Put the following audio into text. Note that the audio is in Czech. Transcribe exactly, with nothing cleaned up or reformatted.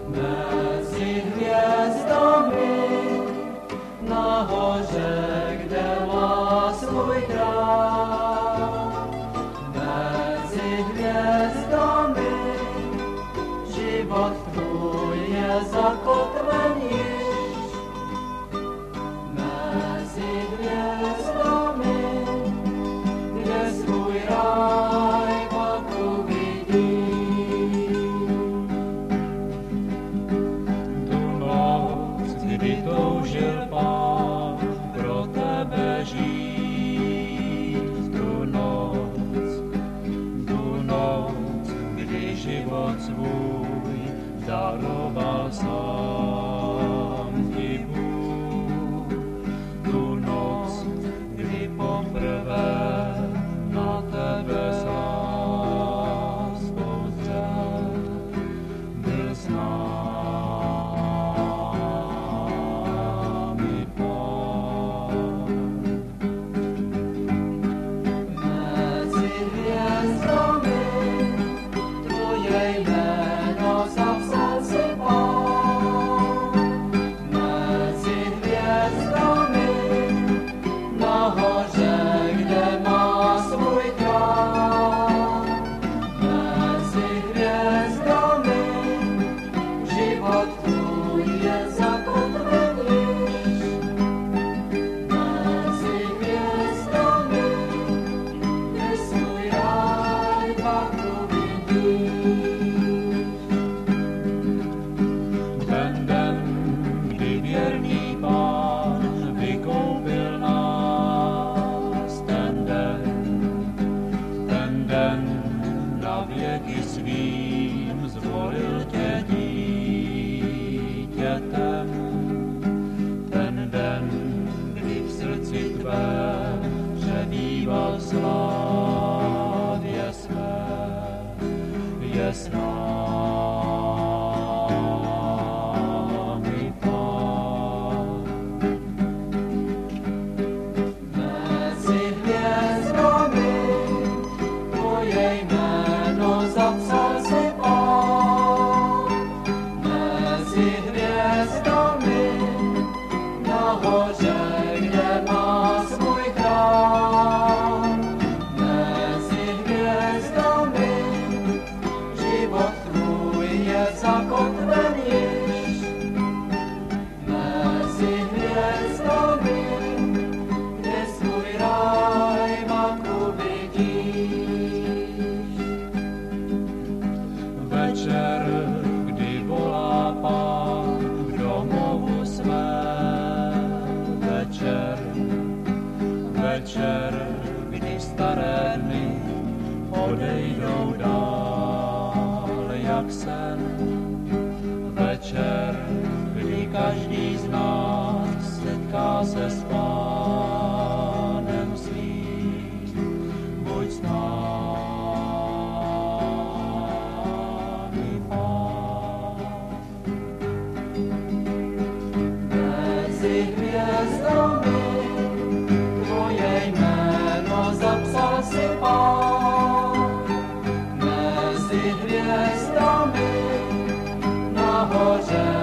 Mezi hvězdami nahoře, kde má svůj král. Mezi hvězdami život tvůj je zakotven již. Mezi hvězdami, kde svůj ráj pak uvidíš. Tu noc, kdy toužil Pán pro tebe žít, tu noc, tu noc, kdy život svůj daroval sám ti Bůh, tu noc, kdy poprvé na tebe sám svou zřel, byl s námi Pán. Mezi hvězdami tvoje jméno zapsal si Pán. Mezi hvězdami nahoře, kde má svůj král. Mezi hvězdami život tvůj je zakotven již. Mezi hvězdami, kde svůj ráj pak uvidíš. Ten den, kdy věrný Pán vykoupil nás, ten den, ten den na věky svým zvolil tě dítětem. Ten den, kdy v srdci tvé přebýval slávě své, je s námi Pán. Mezi hvězdami tvoje jméno zapsal si Pán. Mezi hvězdami nahoře, kde má svůj král. Mezi hvězdami život tvůj je zakotven již. Mezi hvězdami, kde svůj ráj pak uvidíš. Večer, kdy volá Pán k domovu své, večer, večer, kdy staré dny odejdou dál jak sen, večer, kdy každý z nás setká se s Pánem svým, buď s námi Pán. Mezi hvězdami tvoje jméno zapsal si Pán. Mezi hvězdami nahoře,